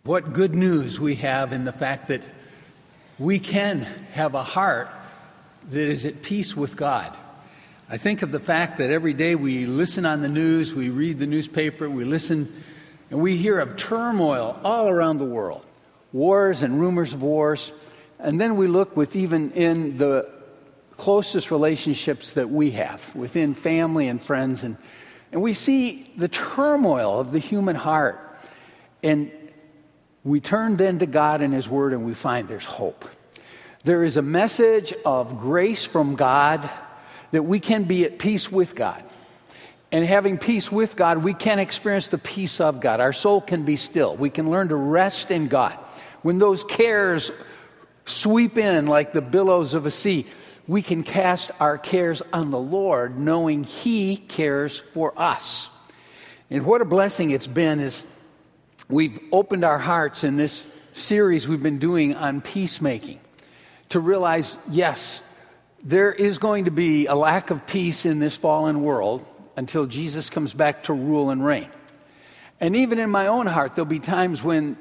What good news we have in the fact that we can have a heart that is at peace with God. I think of the fact that every day we listen on the news, we read the newspaper, we listen, and we hear of turmoil all around the world, wars and rumors of wars, and then we look with even in the closest relationships that we have, within family and friends, and we see the turmoil of the human heart, and we turn then to God and His Word, and we find there's hope. There is a message of grace from God that we can be at peace with God. And having peace with God, we can experience the peace of God. Our soul can be still. We can learn to rest in God. When those cares sweep in like the billows of a sea, we can cast our cares on the Lord, knowing He cares for us. And what a blessing it's been is we've opened our hearts in this series we've been doing on peacemaking to realize, yes, there is going to be a lack of peace in this fallen world until Jesus comes back to rule and reign. And even in my own heart, there'll be times when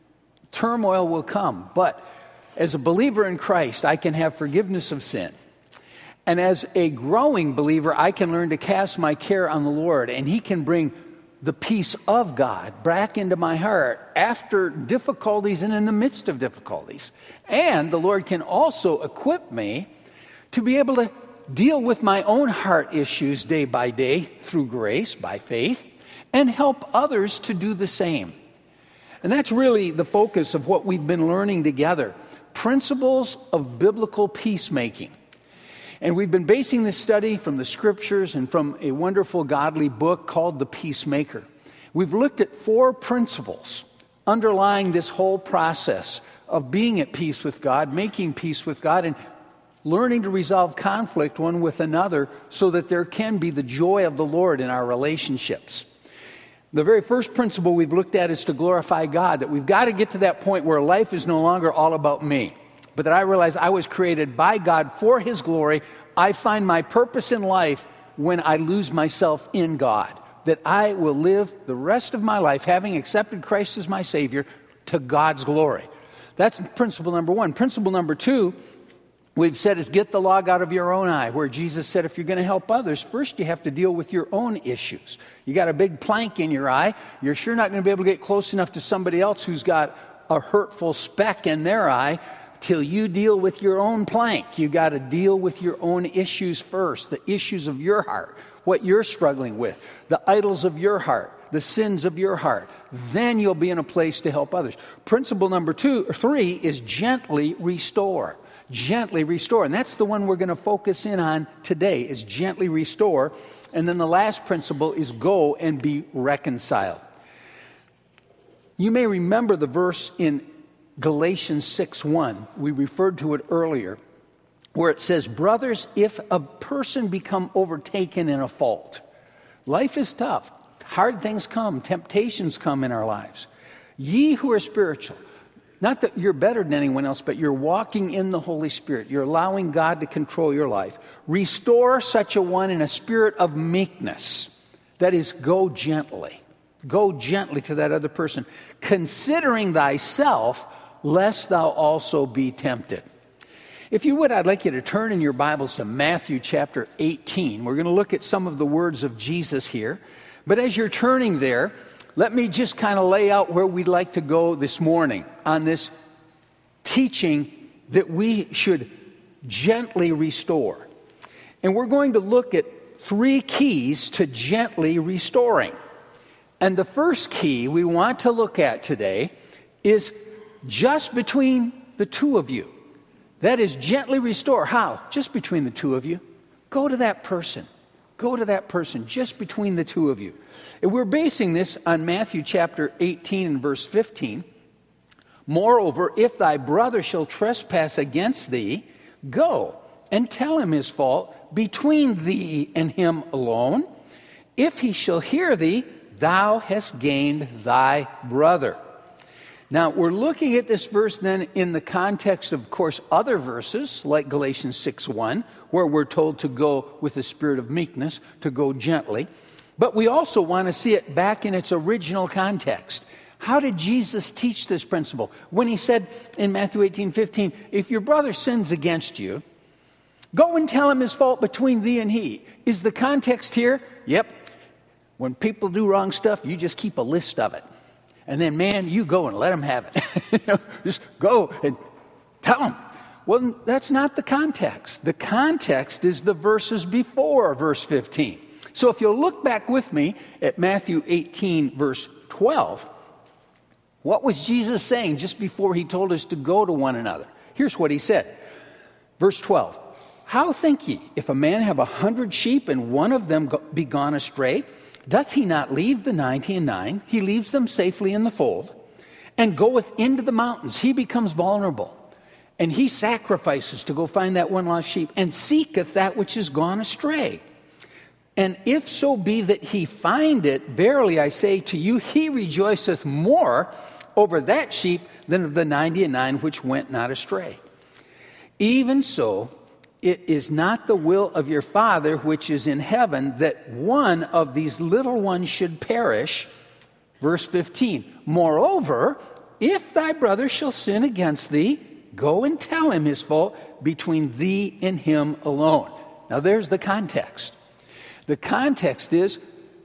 turmoil will come. But as a believer in Christ, I can have forgiveness of sin. And as a growing believer, I can learn to cast my care on the Lord, and He can bring the peace of God back into my heart after difficulties and in the midst of difficulties. And the Lord can also equip me to be able to deal with my own heart issues day by day through grace, by faith, and help others to do the same. And that's really the focus of what we've been learning together. Principles of biblical peacemaking. And we've been basing this study from the Scriptures and from a wonderful godly book called The Peacemaker. We've looked at 4 principles underlying this whole process of being at peace with God, making peace with God, and learning to resolve conflict one with another so that there can be the joy of the Lord in our relationships. The very first principle we've looked at is to glorify God, that we've got to get to that point where life is no longer all about me, but that I realize I was created by God for His glory. I find my purpose in life when I lose myself in God, that I will live the rest of my life, having accepted Christ as my Savior, to God's glory. That's principle number 1. Principle number 2, we've said, is get the log out of your own eye, where Jesus said if you're going to help others, first you have to deal with your own issues. You got a big plank in your eye, you're sure not going to be able to get close enough to somebody else who's got a hurtful speck in their eye till you deal with your own plank. You got to deal with your own issues first, the issues of your heart, what you're struggling with, the idols of your heart, the sins of your heart. Then you'll be in a place to help others. Principle number 3 is gently restore. Gently restore. And that's the one we're going to focus in on today, is gently restore. And then the last principle is go and be reconciled. You may remember the verse in Galatians 6:1. We referred to it earlier, where it says, brothers, if a person become overtaken in a fault, life is tough. Hard things come. Temptations come in our lives. Ye who are spiritual, not that you're better than anyone else, but you're walking in the Holy Spirit. You're allowing God to control your life. Restore such a one in a spirit of meekness. That is, go gently. Go gently to that other person, considering thyself, lest thou also be tempted. If you would, I'd like you to turn in your Bibles to Matthew chapter 18. We're going to look at some of the words of Jesus here. But as you're turning there, let me just kind of lay out where we'd like to go this morning on this teaching that we should gently restore. And we're going to look at 3 keys to gently restoring. And the first key we want to look at today is just between the two of you. That is, gently restore. How? Just between the two of you. Go to that person. Go to that person, just between the two of you. And we're basing this on Matthew chapter 18 and verse 15. Moreover, if thy brother shall trespass against thee, go and tell him his fault between thee and him alone. If he shall hear thee, thou hast gained thy brother. Now, we're looking at this verse then in the context of course, other verses like Galatians 6:1, where we're told to go with a spirit of meekness, to go gently. But we also want to see it back in its original context. How did Jesus teach this principle? When he said in Matthew 18:15, if your brother sins against you, go and tell him his fault between thee and he. Is the context here? Yep. When people do wrong stuff, you just keep a list of it. And then, man, you go and let them have it. Just go and tell them. Well, that's not the context. The context is the verses before verse 15. So if you'll look back with me at Matthew 18, verse 12, what was Jesus saying just before he told us to go to one another? Here's what he said. Verse 12. How think ye, if a man have 100 sheep and one of them be gone astray, doth he not leave the 99? He leaves them safely in the fold and goeth into the mountains. He becomes vulnerable and he sacrifices to go find that one lost sheep and seeketh that which is gone astray. And if so be that he find it, verily I say to you, he rejoiceth more over that sheep than of the 99 which went not astray. Even so, it is not the will of your Father which is in heaven that one of these little ones should perish. Verse 15. Moreover, if thy brother shall sin against thee, go and tell him his fault between thee and him alone. Now there's the context. The context is,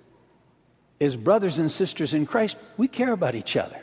as brothers and sisters in Christ, we care about each other.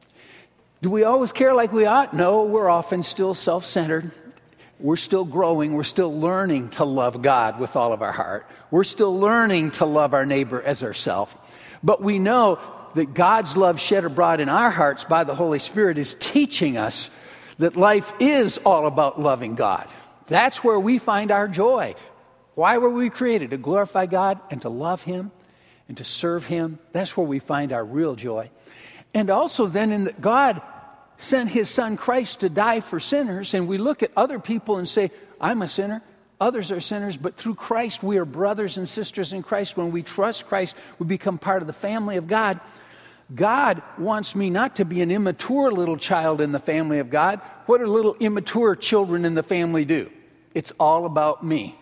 Do we always care like we ought? No, we're often still self-centered. We're still growing. We're still learning to love God with all of our heart. We're still learning to love our neighbor as ourselves. But we know that God's love shed abroad in our hearts by the Holy Spirit is teaching us that life is all about loving God. That's where we find our joy. Why were we created? To glorify God and to love Him and to serve Him. That's where we find our real joy. And also then in that God sent His Son Christ to die for sinners, and we look at other people and say, I'm a sinner, others are sinners, but through Christ we are brothers and sisters in Christ. When we trust Christ, we become part of the family of God. God wants me not to be an immature little child in the family of God. What do little immature children in the family do? It's all about me.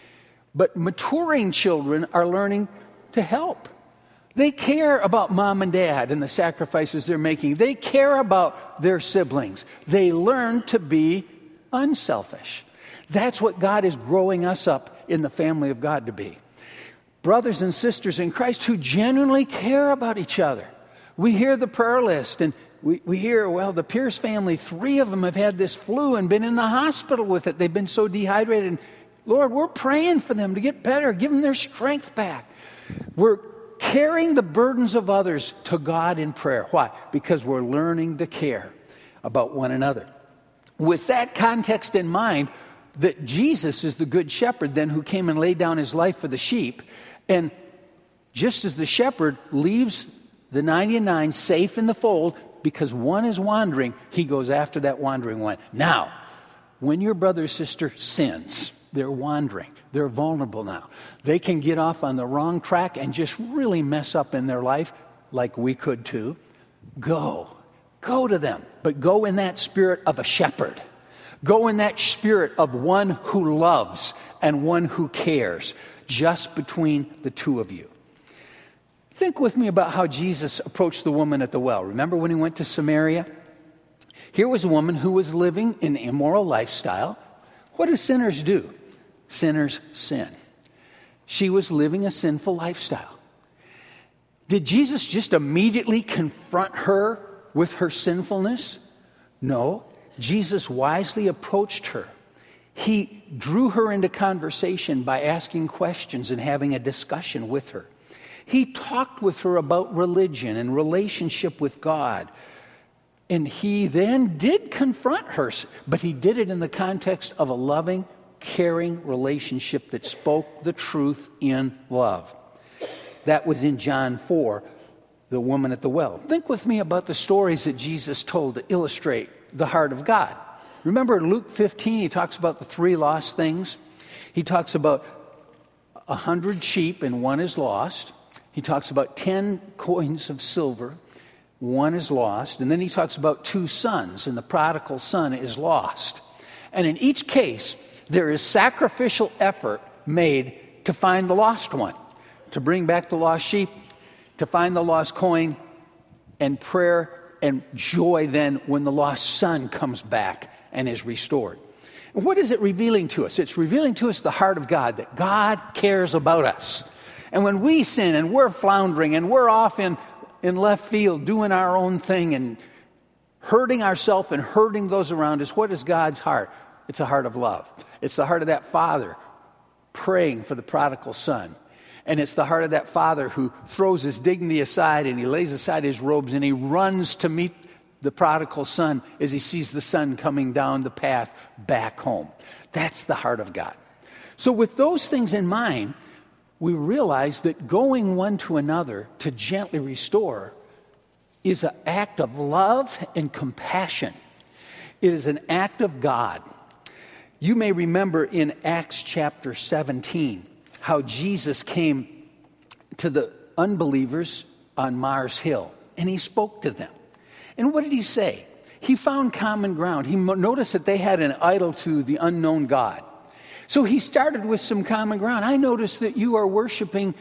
But maturing children are learning to help. They care about mom and dad and the sacrifices they're making. They care about their siblings. They learn to be unselfish. That's what God is growing us up in the family of God to be. Brothers and sisters in Christ who genuinely care about each other. We hear the prayer list and we hear, well, the Pierce family, 3 of them have had this flu and been in the hospital with it. They've been so dehydrated. And Lord, we're praying for them to get better, give them their strength back. We're carrying the burdens of others to God in prayer. Why? Because we're learning to care about one another. With that context in mind, that Jesus is the good shepherd then who came and laid down his life for the sheep. And just as the shepherd leaves the 99 safe in the fold because one is wandering, he goes after that wandering one. Now, when your brother or sister sins, they're wandering. They're vulnerable now. They can get off on the wrong track and just really mess up in their life like we could too. Go to them. But go in that spirit of a shepherd. Go in that spirit of one who loves and one who cares, just between the two of you. Think with me about how Jesus approached the woman at the well. Remember when he went to Samaria? Here was a woman who was living an immoral lifestyle. What do sinners do? Sinners sin. She was living a sinful lifestyle. Did Jesus just immediately confront her with her sinfulness? No. Jesus wisely approached her. He drew her into conversation by asking questions and having a discussion with her. He talked with her about religion and relationship with God. And he then did confront her, but he did it in the context of a loving, caring relationship that spoke the truth in love. That was in John 4, the woman at the well. Think with me about the stories that Jesus told to illustrate the heart of God. Remember in Luke 15, he talks about the 3 lost things. He talks about 100 sheep and one is lost. He talks about 10 coins of silver. One is lost. And then he talks about 2 sons, and the prodigal son is lost. And in each case, there is sacrificial effort made to find the lost one, to bring back the lost sheep, to find the lost coin, and prayer and joy then when the lost son comes back and is restored. And what is it revealing to us? It's revealing to us the heart of God, that God cares about us. And when we sin and we're floundering and we're off in left field doing our own thing and hurting ourselves and hurting those around us, what is God's heart? It's a heart of love. It's the heart of that father praying for the prodigal son. And it's the heart of that father who throws his dignity aside and he lays aside his robes and he runs to meet the prodigal son as he sees the son coming down the path back home. That's the heart of God. So with those things in mind, we realize that going one to another to gently restore is an act of love and compassion. It is an act of God. You may remember in Acts chapter 17 how Jesus came to the unbelievers on Mars Hill and he spoke to them. And what did he say? He found common ground. He noticed that they had an idol to the unknown God. So he started with some common ground. I noticed that you are worshiping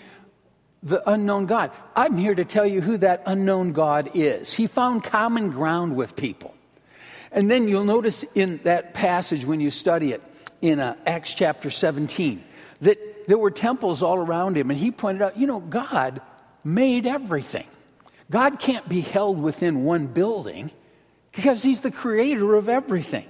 the unknown God. I'm here to tell you who that unknown God is. He found common ground with people. And then you'll notice in that passage when you study it in Acts chapter 17 that there were temples all around him. And he pointed out, God made everything. God can't be held within one building because he's the creator of everything.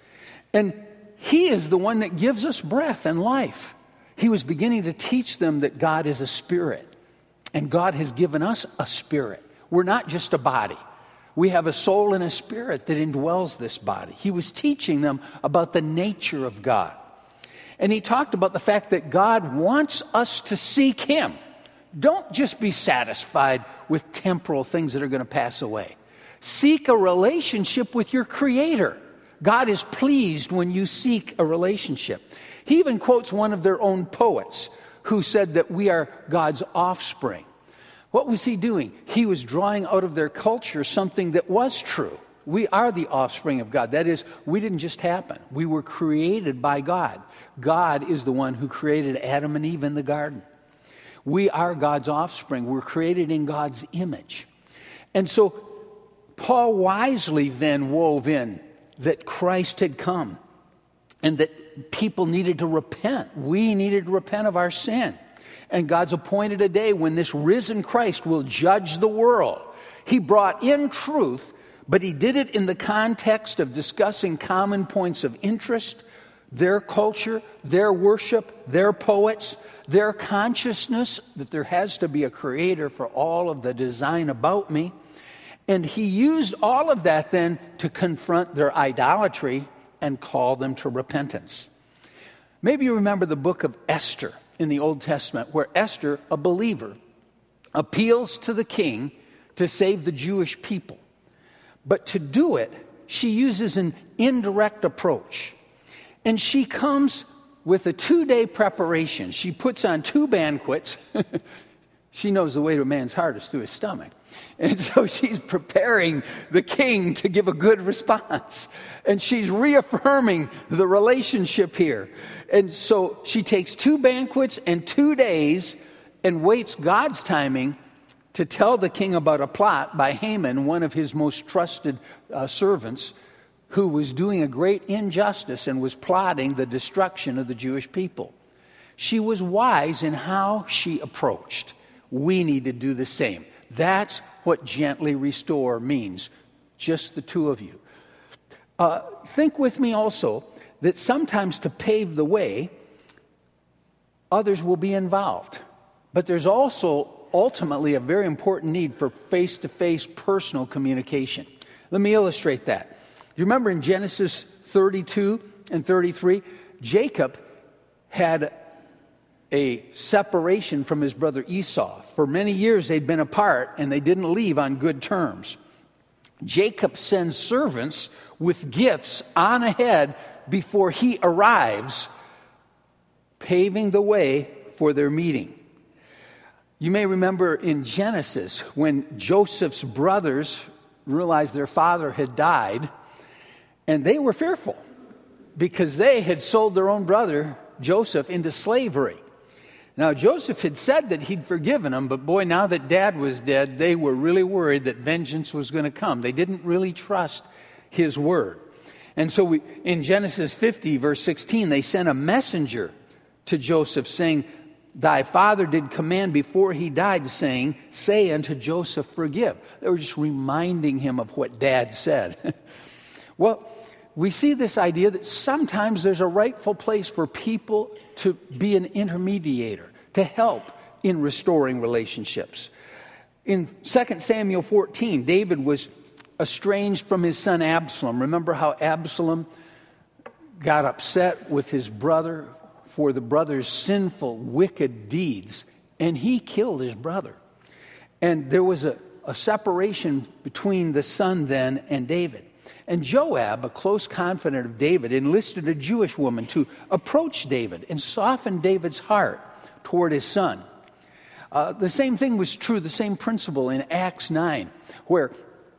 And he is the one that gives us breath and life. He was beginning to teach them that God is a spirit. And God has given us a spirit. We're not just a body. We have a soul and a spirit that indwells this body. He was teaching them about the nature of God. And he talked about the fact that God wants us to seek him. Don't just be satisfied with temporal things that are going to pass away. Seek a relationship with your Creator. God is pleased when you seek a relationship. He even quotes one of their own poets who said that we are God's offspring. What was he doing? He was drawing out of their culture something that was true. We are the offspring of God. That is, we didn't just happen. We were created by God. God is the one who created Adam and Eve in the garden. We are God's offspring. We're created in God's image. And so Paul wisely then wove in that Christ had come and that people needed to repent. We needed to repent of our sin. And God's appointed a day when this risen Christ will judge the world. He brought in truth, but he did it in the context of discussing common points of interest, their culture, their worship, their poets, their consciousness that there has to be a creator for all of the design about me. And he used all of that then to confront their idolatry and call them to repentance. Maybe you remember the book of Esther in the Old Testament, where Esther, a believer, appeals to the king to save the Jewish people. But to do it, she uses an indirect approach. And she comes with a 2-day preparation. She puts on 2 banquets. She knows the way to a man's heart is through his stomach. And so she's preparing the king to give a good response. And she's reaffirming the relationship here. And so she takes 2 banquets and 2 days and waits God's timing to tell the king about a plot by Haman, one of his most trusted servants, who was doing a great injustice and was plotting the destruction of the Jewish people. She was wise in how she approached. We need to do the same. That's what gently restore means, just the 2 of you. Think with me also that sometimes to pave the way, others will be involved. But there's also ultimately a very important need for face-to-face personal communication. Let me illustrate that. You remember in Genesis 32 and 33, Jacob had a separation from his brother Esau. For many years they'd been apart and they didn't leave on good terms. Jacob sends servants with gifts on ahead before he arrives, paving the way for their meeting. You may remember in Genesis when Joseph's brothers realized their father had died, and they were fearful because they had sold their own brother Joseph into slavery. Now, Joseph had said that he'd forgiven them, but boy, now that Dad was dead, they were really worried that vengeance was going to come. They didn't really trust his word. And so in Genesis 50, verse 16, they sent a messenger to Joseph saying, "Thy father did command before he died, saying, say unto Joseph, forgive." They were just reminding him of what Dad said. Well, we see this idea that sometimes there's a rightful place for people to be an intermediator, to help in restoring relationships. In 2 Samuel 14, David was estranged from his son Absalom. Remember how Absalom got upset with his brother for the brother's sinful, wicked deeds, and he killed his brother. And there was a separation between the son then and David. And Joab, a close confidant of David, enlisted a Jewish woman to approach David and soften David's heart toward his son. The same thing was true, the same principle in Acts 9, where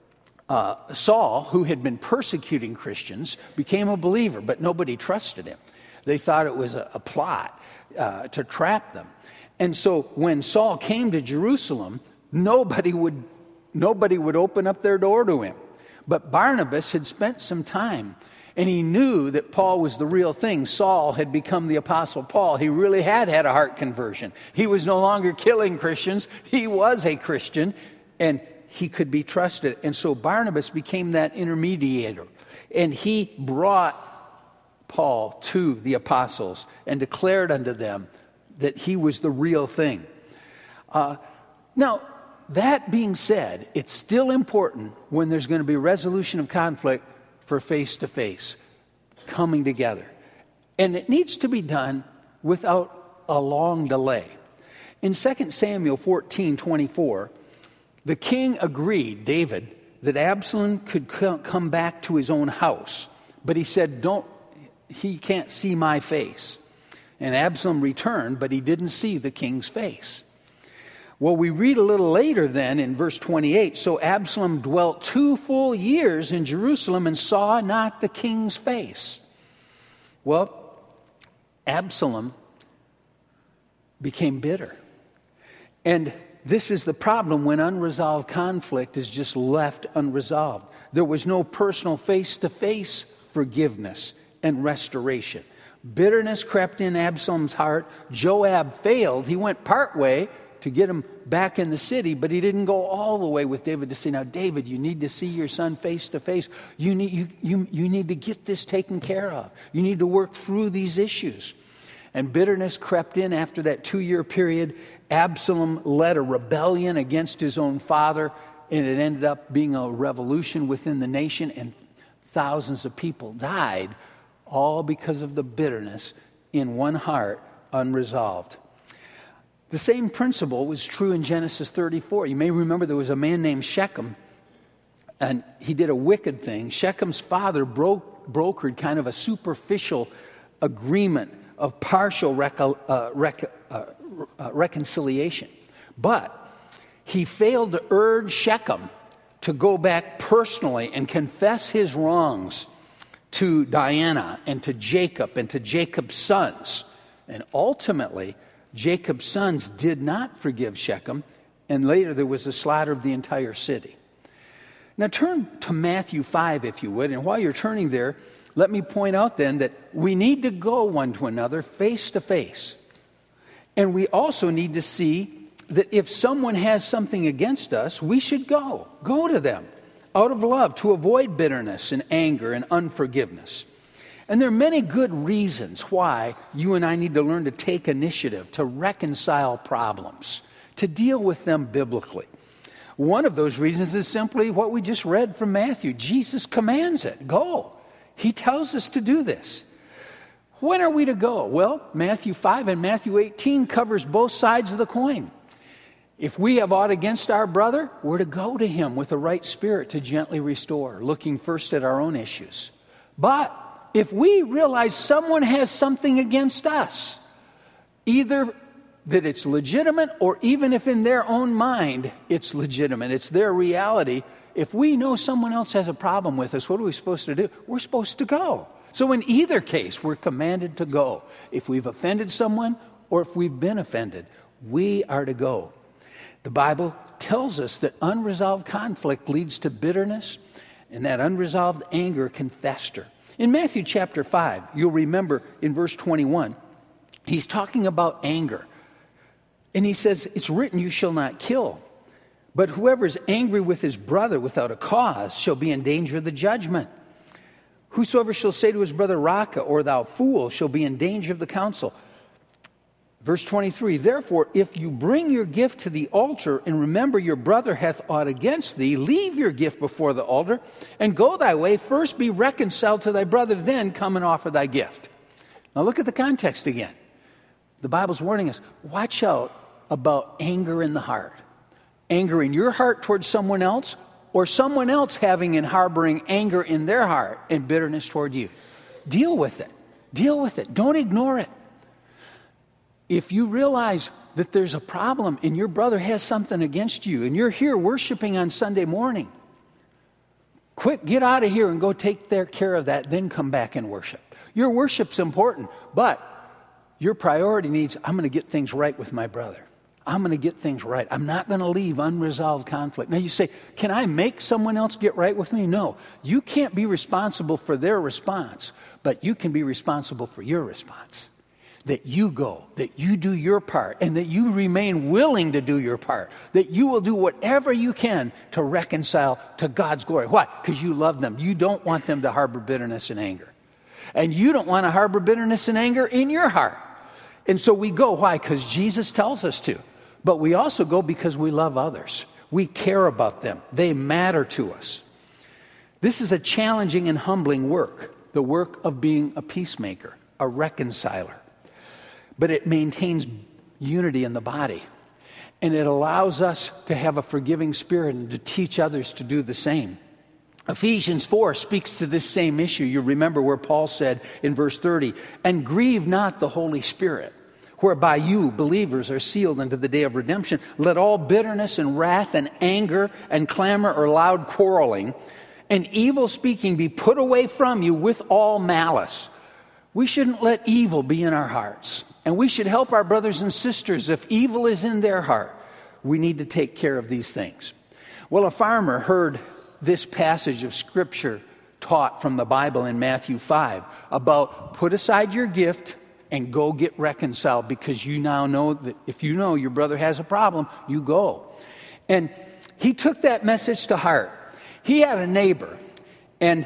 Saul, who had been persecuting Christians, became a believer, but nobody trusted him. They thought it was a plot to trap them. And so when Saul came to Jerusalem, nobody would open up their door to him. But Barnabas had spent some time, and he knew that Paul was the real thing. Saul had become the Apostle Paul. He really had a heart conversion. He was no longer killing Christians. He was a Christian, and he could be trusted. And so Barnabas became that intermediator, and he brought Paul to the apostles and declared unto them that he was the real thing. Now, that being said, it's still important when there's going to be resolution of conflict for face-to-face, coming together. And it needs to be done without a long delay. In 2 Samuel 14:24, the king agreed, David, that Absalom could come back to his own house. But he said, he can't see my face. And Absalom returned, but he didn't see the king's face. Well, we read a little later then in verse 28, so Absalom dwelt 2 full years in Jerusalem and saw not the king's face. Well, Absalom became bitter. And this is the problem when unresolved conflict is just left unresolved. There was no personal face-to-face forgiveness and restoration. Bitterness crept in Absalom's heart. Joab failed. He went part way to get him back in the city, but he didn't go all the way with David to say, now, David, you need to see your son face to face. You need to get this taken care of. You need to work through these issues. And bitterness crept in after that 2-year period. Absalom led a rebellion against his own father, and it ended up being a revolution within the nation, and thousands of people died, all because of the bitterness in one heart, unresolved. The same principle was true in Genesis 34. You may remember there was a man named Shechem, and he did a wicked thing. Shechem's father brokered kind of a superficial agreement of partial reconciliation. But he failed to urge Shechem to go back personally and confess his wrongs to Diana and to Jacob and to Jacob's sons. And ultimately, Jacob's sons did not forgive Shechem, and later there was the slaughter of the entire city. Now turn to Matthew 5, if you would, and while you're turning there, let me point out then that we need to go one to another face to face. And we also need to see that if someone has something against us, we should go to them out of love to avoid bitterness and anger and unforgiveness. And there are many good reasons why you and I need to learn to take initiative, to reconcile problems, to deal with them biblically. One of those reasons is simply what we just read from Matthew. Jesus commands it. Go. He tells us to do this. When are we to go? Well, Matthew 5 and Matthew 18 covers both sides of the coin. If we have aught against our brother, we're to go to him with a right spirit to gently restore, looking first at our own issues. But if we realize someone has something against us, either that it's legitimate or even if in their own mind it's legitimate, it's their reality, if we know someone else has a problem with us, what are we supposed to do? We're supposed to go. So in either case, we're commanded to go. If we've offended someone, or if we've been offended, we are to go. The Bible tells us that unresolved conflict leads to bitterness, and that unresolved anger can fester. In Matthew chapter 5, you'll remember in verse 21, he's talking about anger. And he says, it's written, you shall not kill. But whoever is angry with his brother without a cause shall be in danger of the judgment. Whosoever shall say to his brother, Raca, or thou fool, shall be in danger of the council. Verse 23, therefore, if you bring your gift to the altar and remember your brother hath aught against thee, leave your gift before the altar and go thy way. First be reconciled to thy brother, then come and offer thy gift. Now look at the context again. The Bible's warning us, watch out about anger in the heart. Anger in your heart towards someone else, or someone else having and harboring anger in their heart and bitterness toward you. Deal with it. Deal with it. Don't ignore it. If you realize that there's a problem and your brother has something against you and you're here worshiping on Sunday morning, quick, get out of here and go take care of that, then come back and worship. Your worship's important, but your priority needs, I'm going to get things right with my brother. I'm going to get things right. I'm not going to leave unresolved conflict. Now you say, can I make someone else get right with me? No. You can't be responsible for their response, but you can be responsible for your response. That you go, that you do your part, and that you remain willing to do your part. That you will do whatever you can to reconcile to God's glory. Why? Because you love them. You don't want them to harbor bitterness and anger. And you don't want to harbor bitterness and anger in your heart. And so we go. Why? Because Jesus tells us to. But we also go because we love others. We care about them. They matter to us. This is a challenging and humbling work. The work of being a peacemaker, a reconciler. But it maintains unity in the body. And it allows us to have a forgiving spirit and to teach others to do the same. Ephesians 4 speaks to this same issue. You remember where Paul said in verse 30, and grieve not the Holy Spirit, whereby you, believers, are sealed unto the day of redemption. Let all bitterness and wrath and anger and clamor or loud quarreling and evil speaking be put away from you with all malice. We shouldn't let evil be in our hearts. And we should help our brothers and sisters if evil is in their heart. We need to take care of these things. Well, a farmer heard this passage of Scripture taught from the Bible in Matthew 5 about put aside your gift and go get reconciled, because you now know that if you know your brother has a problem, you go. And he took that message to heart. He had a neighbor, and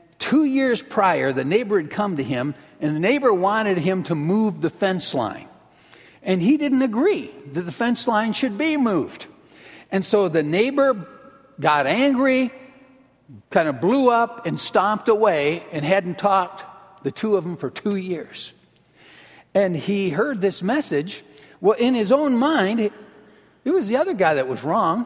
2 years prior, the neighbor had come to him, and the neighbor wanted him to move the fence line. And he didn't agree that the fence line should be moved. And so the neighbor got angry, kind of blew up and stomped away, and hadn't talked, the two of them, for 2 years. And he heard this message. Well, in his own mind, it was the other guy that was wrong.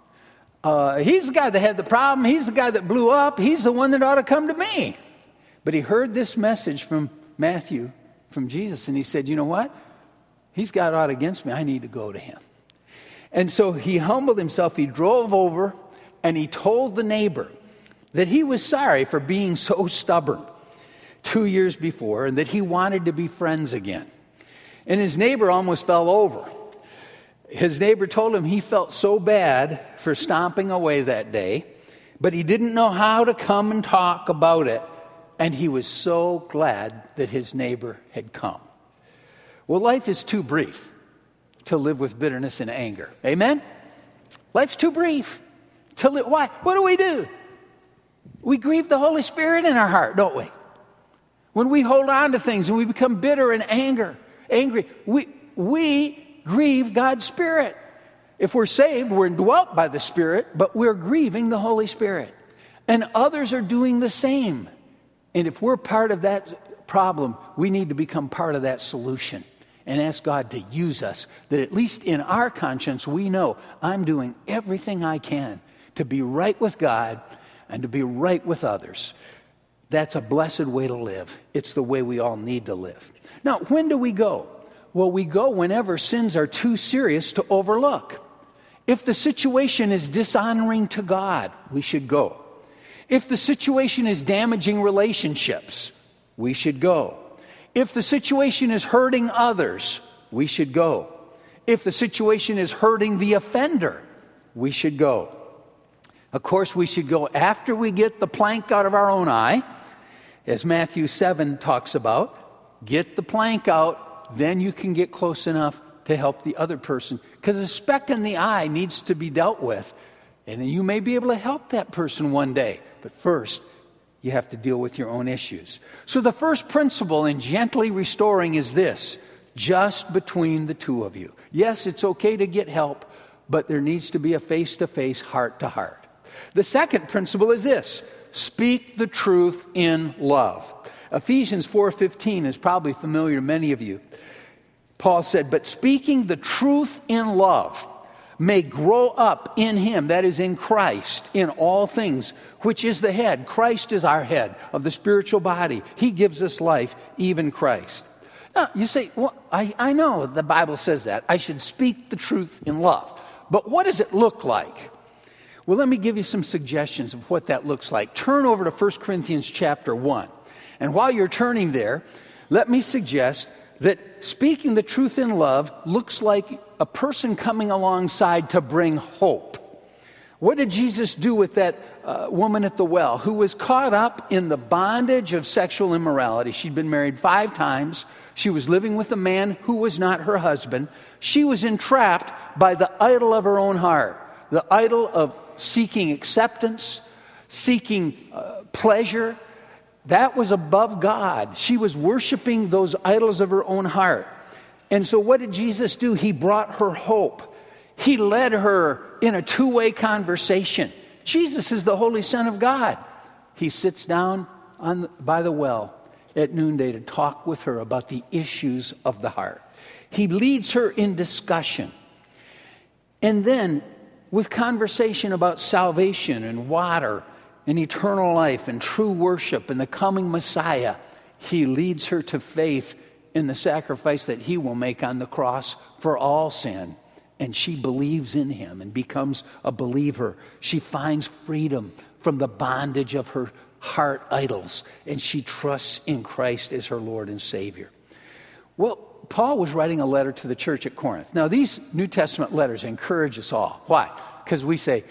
He's the guy that had the problem. He's the guy that blew up. He's the one that ought to come to me. But he heard this message from Matthew, from Jesus, and he said, you know what? He's got aught against me. I need to go to him. And so he humbled himself. He drove over, and he told the neighbor that he was sorry for being so stubborn 2 years before, and that he wanted to be friends again. And his neighbor almost fell over. His neighbor told him he felt so bad for stomping away that day, but he didn't know how to come and talk about it. And he was so glad that his neighbor had come. Well, life is too brief to live with bitterness and anger. Amen? Life's too brief to live. Why? What do? We grieve the Holy Spirit in our heart, don't we? When we hold on to things and we become bitter and angry, we grieve God's Spirit. If we're saved, we're indwelt by the Spirit, but we're grieving the Holy Spirit. And others are doing the same. And if we're part of that problem, we need to become part of that solution and ask God to use us, that at least in our conscience we know I'm doing everything I can to be right with God and to be right with others. That's a blessed way to live. It's the way we all need to live. Now, when do we go? Well, we go whenever sins are too serious to overlook. If the situation is dishonoring to God, we should go. If the situation is damaging relationships, we should go. If the situation is hurting others, we should go. If the situation is hurting the offender, we should go. Of course, we should go after we get the plank out of our own eye, as Matthew 7 talks about. Get the plank out, then you can get close enough to help the other person. Because a speck in the eye needs to be dealt with. And then you may be able to help that person one day. But first, you have to deal with your own issues. So the first principle in gently restoring is this: just between the two of you. Yes, it's okay to get help, but there needs to be a face-to-face, heart-to-heart. The second principle is this: speak the truth in love. Ephesians 4:15 is probably familiar to many of you. Paul said, "But speaking the truth in love may grow up in him," that is in Christ, "in all things, which is the head." Christ is our head of the spiritual body. He gives us life, even Christ. Now, you say, well, I know the Bible says that. I should speak the truth in love. But what does it look like? Well, let me give you some suggestions of what that looks like. Turn over to 1 Corinthians chapter 1. And while you're turning there, let me suggest that speaking the truth in love looks like a person coming alongside to bring hope. What did Jesus do with that woman at the well who was caught up in the bondage of sexual immorality? She'd been married 5 times. She was living with a man who was not her husband. She was entrapped by the idol of her own heart, the idol of seeking acceptance, seeking pleasure. That was above God. She was worshiping those idols of her own heart. And so what did Jesus do? He brought her hope. He led her in a two-way conversation. Jesus is the Holy Son of God. He sits down by the well at noonday to talk with her about the issues of the heart. He leads her in discussion. And then with conversation about salvation and water and eternal life and true worship and the coming Messiah, he leads her to faith in the sacrifice that he will make on the cross for all sin. And she believes in him and becomes a believer. She finds freedom from the bondage of her heart idols, and she trusts in Christ as her Lord and Savior. Well, Paul was writing a letter to the church at Corinth. Now, these New Testament letters encourage us all. Why? Because we say,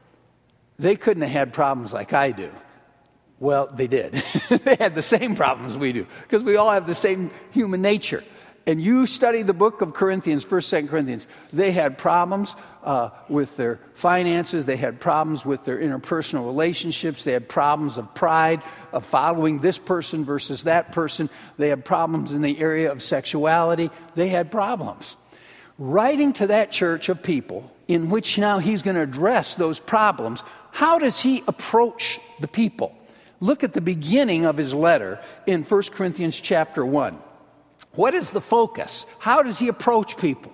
they couldn't have had problems like I do. Well, they did. They had the same problems we do, because we all have the same human nature. And you study the book of Corinthians, 1st, 2nd Corinthians, they had problems with their finances. They had problems with their interpersonal relationships. They had problems of pride, of following this person versus that person. They had problems in the area of sexuality. They had problems. Writing to that church of people in which now he's going to address those problems, how does he approach the people? Look at the beginning of his letter in 1 Corinthians chapter 1. What is the focus? How does he approach people?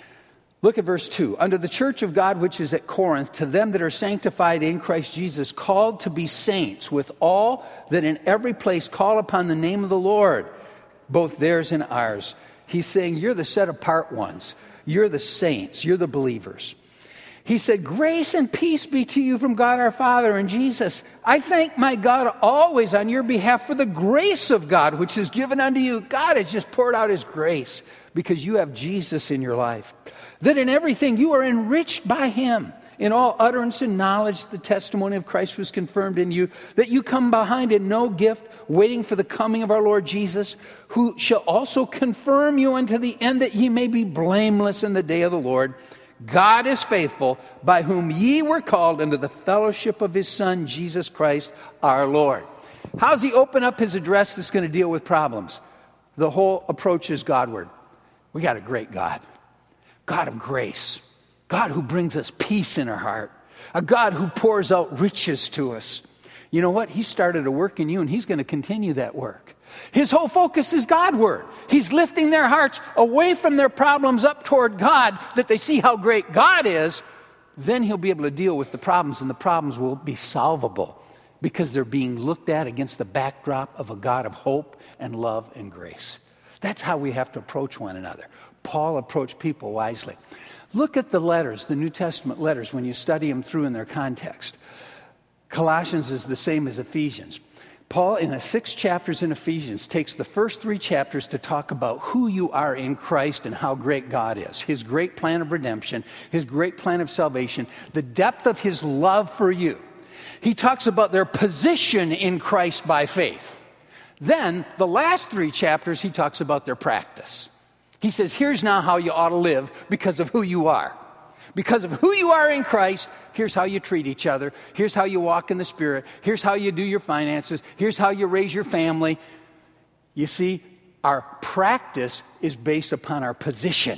Look at verse 2. "Unto the church of God which is at Corinth, to them that are sanctified in Christ Jesus, called to be saints, with all that in every place call upon the name of the Lord, both theirs and ours." He's saying, you're the set-apart ones. You're the saints. You're the believers. He said, "Grace and peace be to you from God our Father and Jesus. I thank my God always on your behalf for the grace of God which is given unto you." God has just poured out his grace because you have Jesus in your life. "That in everything you are enriched by him. In all utterance and knowledge, the testimony of Christ was confirmed in you. That you come behind in no gift, waiting for the coming of our Lord Jesus, who shall also confirm you unto the end, that ye may be blameless in the day of the Lord. God is faithful, by whom ye were called unto the fellowship of his Son, Jesus Christ our Lord." How does he open up his address that's going to deal with problems? The whole approach is Godward. We got a great God. God of grace. God who brings us peace in our heart. A God who pours out riches to us. You know what? He started a work in you, and he's going to continue that work. His whole focus is Godward. He's lifting their hearts away from their problems up toward God, that they see how great God is. Then he'll be able to deal with the problems, and the problems will be solvable because they're being looked at against the backdrop of a God of hope and love and grace. That's how we have to approach one another. Paul approached people wisely. Look at the letters, the New Testament letters, when you study them through in their context. Colossians is the same as Ephesians. Paul, in the 6 chapters in Ephesians, takes the first 3 chapters to talk about who you are in Christ and how great God is, his great plan of redemption, his great plan of salvation, the depth of his love for you. He talks about their position in Christ by faith. Then, the last 3 chapters, he talks about their practice. He says, here's now how you ought to live because of who you are. Because of who you are in Christ, here's how you treat each other. Here's how you walk in the Spirit. Here's how you do your finances. Here's how you raise your family. You see, our practice is based upon our position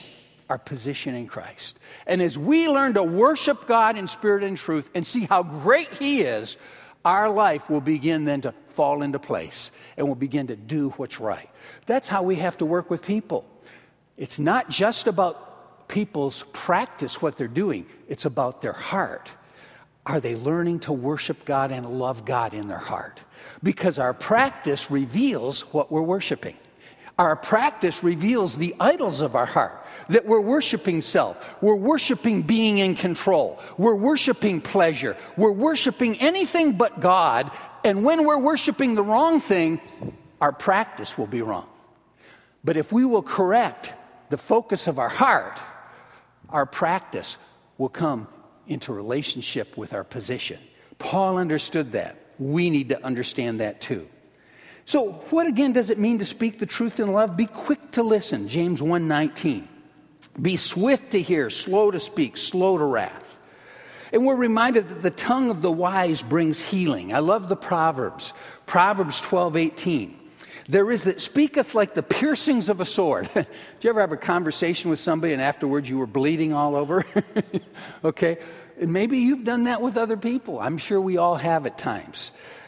in Christ. And as we learn to worship God in spirit and truth and see how great he is, our life will begin then to fall into place and we'll begin to do what's right. That's how we have to work with people. It's not just about people's practice, what they're doing. It's about their heart. Are they learning to worship God and love God in their heart? Because our practice reveals what we're worshiping. Our practice reveals the idols of our heart, that we're worshiping self. We're worshiping being in control. We're worshiping pleasure. We're worshiping anything but God. And when we're worshiping the wrong thing, our practice will be wrong. But if we will correct the focus of our heart, our practice will come into relationship with our position. Paul understood that. We need to understand that too. So what again does it mean to speak the truth in love? Be quick to listen, James 1:19. Be swift to hear, slow to speak, slow to wrath. And we're reminded that the tongue of the wise brings healing. I love the Proverbs. Proverbs 12:18. There is that speaketh like the piercings of a sword. Did you ever have a conversation with somebody and afterwards you were bleeding all over? Okay. And maybe you've done that with other people. I'm sure we all have at times.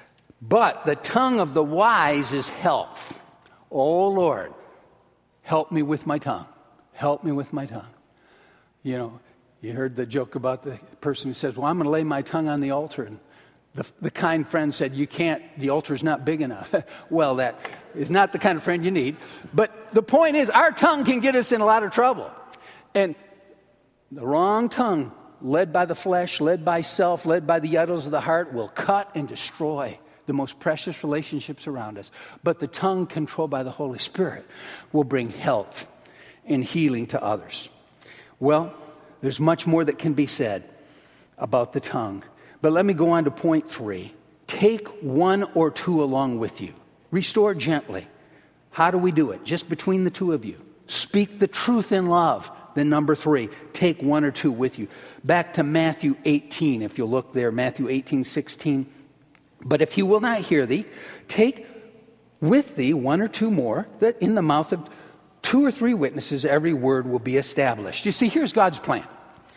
But the tongue of the wise is health. Oh, Lord, help me with my tongue. Help me with my tongue. You know, you heard the joke about the person who says, well, I'm going to lay my tongue on the altar. And the kind friend said, you can't, the altar's not big enough. Well, that is not the kind of friend you need. But the point is, our tongue can get us in a lot of trouble. And the wrong tongue, led by the flesh, led by self, led by the idols of the heart, will cut and destroy the most precious relationships around us. But the tongue, controlled by the Holy Spirit, will bring health and healing to others. Well, there's much more that can be said about the tongue. But let me go on to point 3. Take 1 or 2 along with you. Restore gently. How do we do it? Just between the 2 of you. Speak the truth in love. Then number 3, take 1 or 2 with you. Back to Matthew 18, if you'll look there, Matthew 18:16. But if he will not hear thee, take with thee 1 or 2 more, that in the mouth of 2 or 3 witnesses every word will be established. You see, here's God's plan.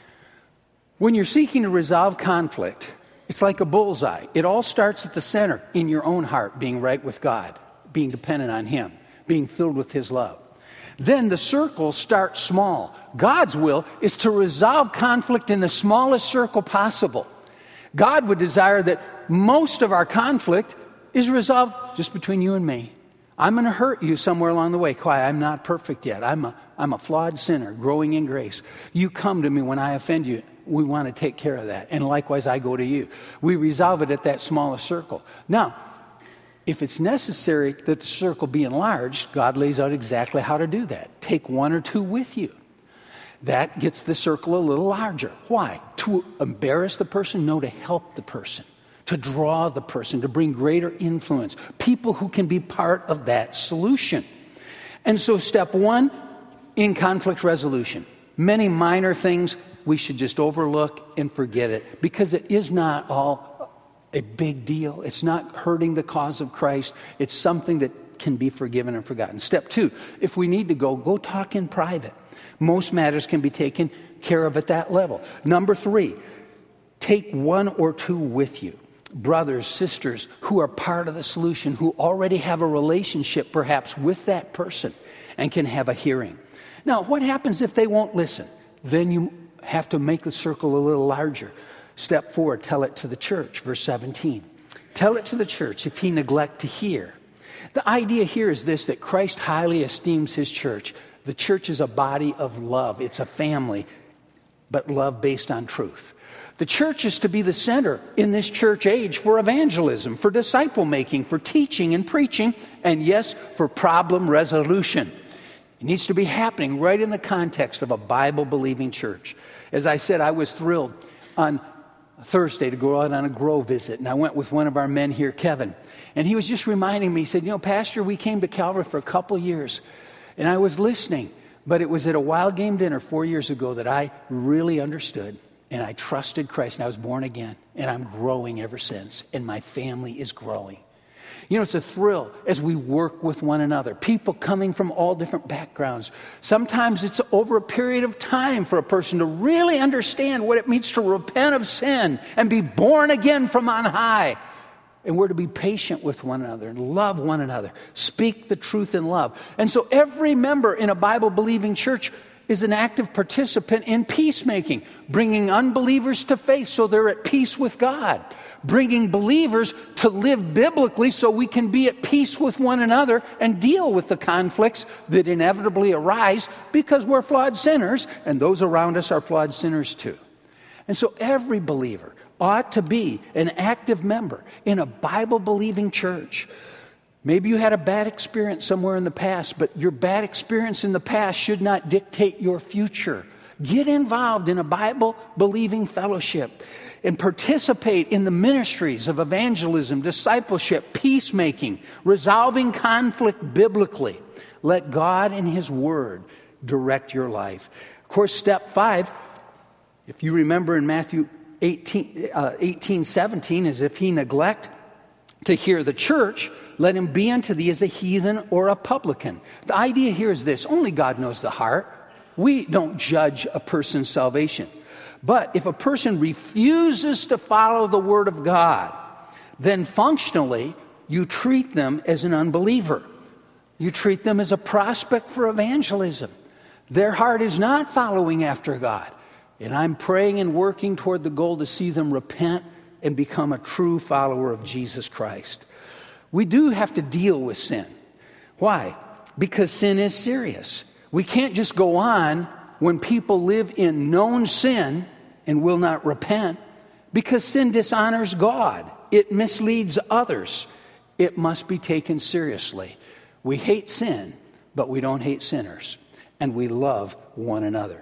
When you're seeking to resolve conflict, it's like a bullseye. It all starts at the center, in your own heart, being right with God, being dependent on him, being filled with his love. Then the circles start small. God's will is to resolve conflict in the smallest circle possible. God would desire that most of our conflict is resolved just between you and me. I'm going to hurt you somewhere along the way. Why? I'm not perfect yet. I'm a flawed sinner growing in grace. You come to me when I offend you. We want to take care of that. And likewise, I go to you. We resolve it at that smallest circle. Now, if it's necessary that the circle be enlarged, God lays out exactly how to do that. Take 1 or 2 with you. That gets the circle a little larger. Why? To embarrass the person? No, to help the person. To draw the person, to bring greater influence. People who can be part of that solution. And so step 1, in conflict resolution. Many minor things we should just overlook and forget it, because it is not all a big deal. It's not hurting the cause of Christ. It's something that can be forgiven and forgotten. Step 2, if we need to go talk in private. Most matters can be taken care of at that level. Number 3, take 1 or 2 with you. Brothers, sisters who are part of the solution, who already have a relationship perhaps with that person and can have a hearing. Now, what happens if they won't listen? Then you have to make the circle a little larger. Step 4, tell it to the church. Verse 17. Tell it to the church if he neglect to hear. The idea here is this, that Christ highly esteems his church. The church is a body of love. It's a family. but love based on truth. The church is to be the center in this church age for evangelism, for disciple making, for teaching and preaching, and yes, for problem resolution. It needs to be happening right in the context of a Bible-believing church. As I said, I was thrilled on Thursday to go out on a grow visit, and I went with one of our men here, Kevin, and he was just reminding me, he said, Pastor, we came to Calvary for a couple years, and I was listening, but it was at a Wild Game dinner 4 years ago that I really understood, and I trusted Christ, and I was born again, and I'm growing ever since, and my family is growing. It's a thrill as we work with one another, people coming from all different backgrounds. Sometimes it's over a period of time for a person to really understand what it means to repent of sin and be born again from on high. And we're to be patient with one another and love one another, speak the truth in love. And so every member in a Bible-believing church is an active participant in peacemaking, bringing unbelievers to faith so they're at peace with God, bringing believers to live biblically so we can be at peace with one another and deal with the conflicts that inevitably arise because we're flawed sinners and those around us are flawed sinners too. And so every believer ought to be an active member in a Bible-believing church. Maybe you had a bad experience somewhere in the past, but your bad experience in the past should not dictate your future. Get involved in a Bible-believing fellowship and participate in the ministries of evangelism, discipleship, peacemaking, resolving conflict biblically. Let God and His Word direct your life. Of course, step 5, if you remember in Matthew 18:17, is if he neglect to hear the church, let him be unto thee as a heathen or a publican. The idea here is this: only God knows the heart. We don't judge a person's salvation. But if a person refuses to follow the Word of God, then functionally you treat them as an unbeliever. You treat them as a prospect for evangelism. Their heart is not following after God. And I'm praying and working toward the goal to see them repent and become a true follower of Jesus Christ. We do have to deal with sin. Why? Because sin is serious. We can't just go on when people live in known sin and will not repent, because sin dishonors God. It misleads others. It must be taken seriously. We hate sin, but we don't hate sinners, and we love one another.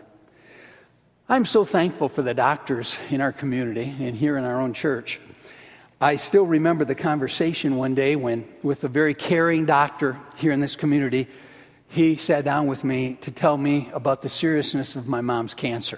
I'm so thankful for the doctors in our community and here in our own church. I still remember the conversation one day when, with a very caring doctor here in this community, he sat down with me to tell me about the seriousness of my mom's cancer.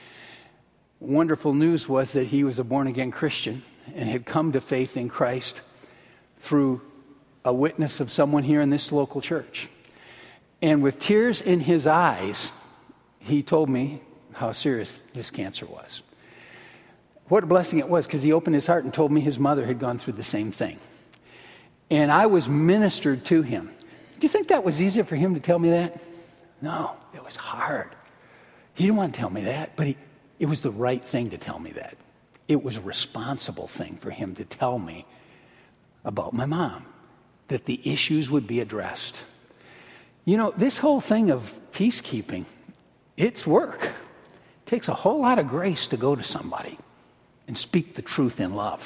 Wonderful news was that he was a born-again Christian and had come to faith in Christ through a witness of someone here in this local church. And with tears in his eyes, he told me how serious this cancer was. What a blessing it was, because he opened his heart and told me his mother had gone through the same thing. And I was ministered to him. Do you think that was easy for him to tell me that? No, it was hard. He didn't want to tell me that, but it was the right thing to tell me that. It was a responsible thing for him to tell me about my mom, that the issues would be addressed. This whole thing of peacekeeping, it's work. It takes a whole lot of grace to go to somebody and speak the truth in love.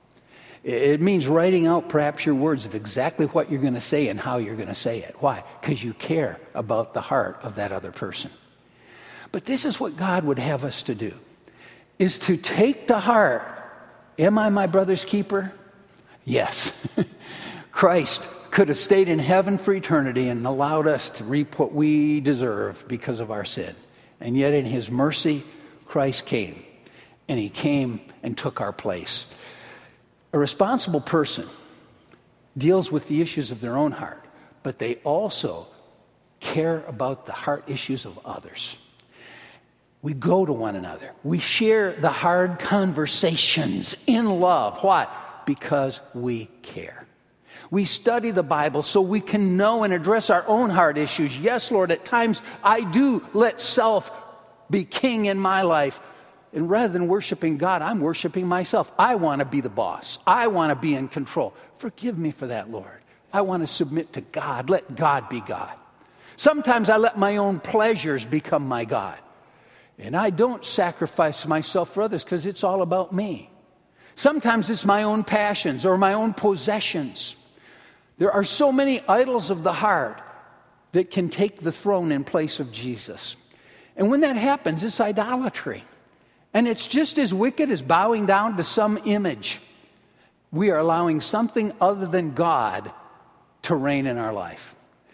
It means writing out perhaps your words of exactly what you're going to say and how you're going to say it. Why? Because you care about the heart of that other person. But this is what God would have us to do, is to take to heart, am I my brother's keeper? Yes. Christ could have stayed in heaven for eternity and allowed us to reap what we deserve because of our sin. And yet in His mercy, Christ came. And He came and took our place. A responsible person deals with the issues of their own heart, but they also care about the heart issues of others. We go to one another. We share the hard conversations in love. Why? Because we care. We study the Bible so we can know and address our own heart issues. Yes, Lord, at times I do let self be king in my life. And rather than worshiping God, I'm worshiping myself. I want to be the boss. I want to be in control. Forgive me for that, Lord. I want to submit to God. Let God be God. Sometimes I let my own pleasures become my God. And I don't sacrifice myself for others because it's all about me. Sometimes it's my own passions or my own possessions. There are so many idols of the heart that can take the throne in place of Jesus. And when that happens, it's idolatry. And it's just as wicked as bowing down to some image. We are allowing something other than God to reign in our life.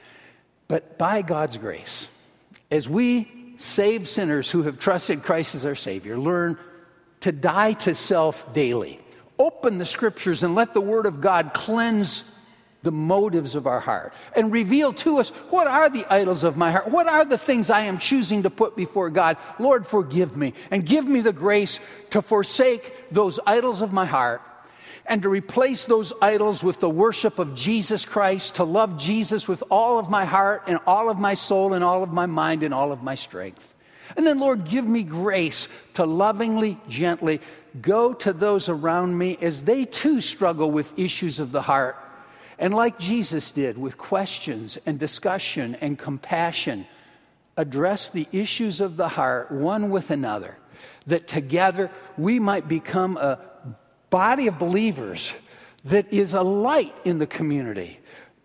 But by God's grace, as we saved sinners who have trusted Christ as our Savior, learn to die to self daily. Open the Scriptures and let the Word of God cleanse the motives of our heart and reveal to us, what are the idols of my heart? What are the things I am choosing to put before God? Lord, forgive me and give me the grace to forsake those idols of my heart and to replace those idols with the worship of Jesus Christ, to love Jesus with all of my heart and all of my soul and all of my mind and all of my strength. And then, Lord, give me grace to lovingly, gently go to those around me as they too struggle with issues of the heart. And like Jesus did, with questions and discussion and compassion, address the issues of the heart one with another, that together we might become a body of believers that is a light in the community,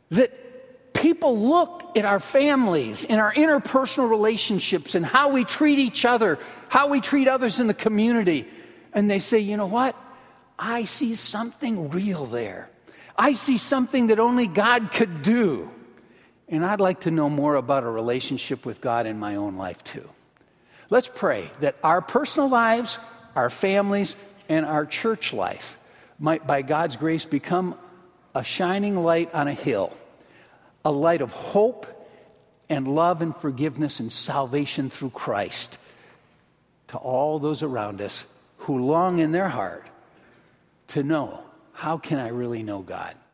that people look at our families and our interpersonal relationships and how we treat each other, how we treat others in the community, and they say, you know what? I see something real there. I see something that only God could do. And I'd like to know more about a relationship with God in my own life too. Let's pray that our personal lives, our families, and our church life might, by God's grace, become a shining light on a hill, a light of hope and love and forgiveness and salvation through Christ to all those around us who long in their heart to know, how can I really know God?